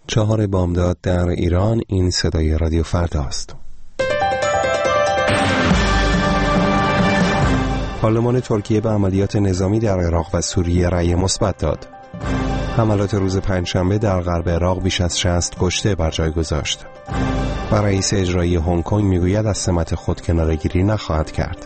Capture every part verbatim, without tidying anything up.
چهار بامداد در ایران. این صدای رادیو فردا است. پارلمان ترکیه به عملیات نظامی در عراق و سوریه رأی مثبت داد. حملات روز پنجشنبه در غرب عراق بیش از شصت کشته بر جای گذاشت. و رئیس اجرایی هنگ کنگ میگوید از سمت خود کناره‌گیری نخواهد کرد.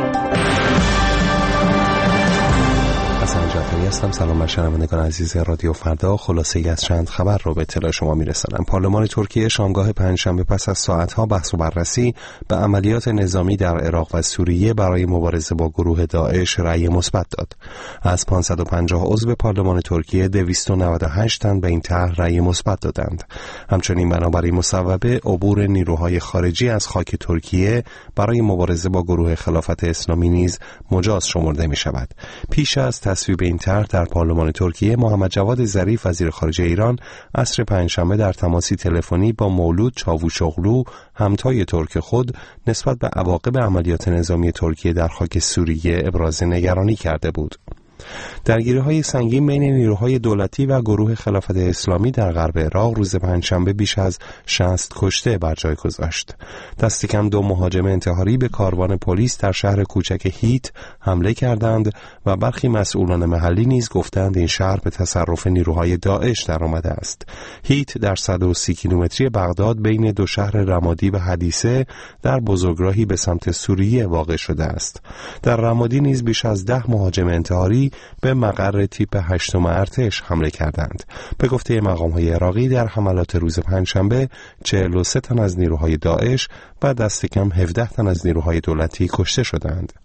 حسن جعفری هستم. سلام بر شنوندگان عزیز رادیو فردا. خلاصه‌ای از چند خبر رو به اطلاع شما میرسانم. پارلمان ترکیه شامگاه پنجشنبه پس از ساعت‌ها بحث و بررسی به عملیات نظامی در عراق و سوریه برای مبارزه با گروه داعش رأی مثبت داد. از پانصد و پنجاه عضو پارلمان ترکیه دویست و نود و هشت تن به این طرح رأی مثبت دادند. همچنین بنابراین مصوبه عبور نیروهای خارجی از خاک ترکیه برای مبارزه با گروه خلافت اسلامی نیز مجاز شمرده می‌شود. پیش از تصویب این طرح در پارلمان ترکیه، محمد جواد ظریف وزیر خارجه ایران عصر پنجشنبه در تماسی تلفنی با مولود چاوشوغلو همتای ترک خود نسبت به عواقب عملیات نظامی ترکیه در خاک سوریه ابراز نگرانی کرده بود. درگیری‌های سنگین بین نیروهای دولتی و گروه خلافت اسلامی در غرب عراق روز پنجشنبه بیش از شصت کشته بر جای گذاشت. دست کم دو مهاجم انتحاری به کاروان پلیس در شهر کوچک هیت حمله کردند و برخی مسئولان محلی نیز گفتند این شهر به تصرف نیروهای داعش درآمده است. هیت در صد و سی کیلومتری بغداد بین دو شهر رمادی و حدیثه در بزرگراهی به سمت سوریه واقع شده است. در رمادی نیز بیش از ده مهاجم انتحاری به مقر تیپ هشتم ارتش حمله کردند. به گفته مقام‌های عراقی در حملات روز پنجشنبه چهل و سه تن از نیروهای داعش و دست کم هفده تن از نیروهای دولتی کشته شدند.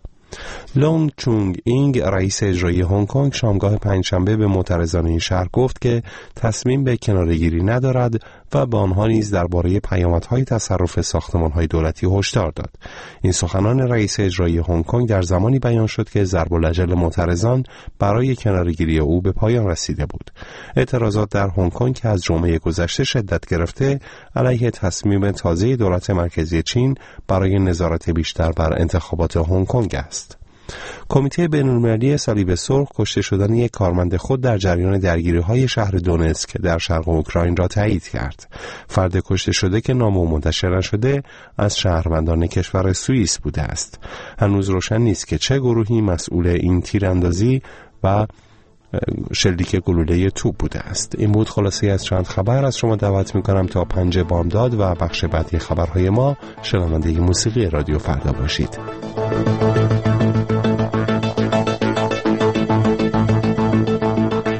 لونگ چونگ اینگ رئیس اجرایی هنگ کنگ شامگاه پنجشنبه به معترضان این شهر گفت که تصمیم به کناره‌گیری ندارد و به آنها نیز درباره پیامدهای تصرف ساختمان‌های دولتی هشدار داد. این سخنان رئیس اجرایی هنگ کنگ در زمانی بیان شد که ضرب العجل معترضان برای کناره‌گیری او به پایان رسیده بود. اعتراضات در هنگ کنگ که از جمعه گذشته شدت گرفته علیه تصمیم تازه دولت مرکزی چین برای نظارت بیشتر بر انتخابات هنگ کنگ است. کمیته بین‌المللی صلیب سرخ کشته شدن یک کارمند خود در جریان درگیری‌های شهر دونتسک در شرق اوکراین را تایید کرد. فرد کشته شده که نام او منتشر نشده از شهروندان کشور سوئیس بوده است. هنوز روشن نیست که چه گروهی مسئول این تیراندازی و شلیک گلوله توپ بوده است. این بود خلاصه از چند خبر. از شما دعوت می‌کنم تا پنج بامداد و بخش بعدی خبرهای ما شنونده موسیقی رادیو فردا باشید.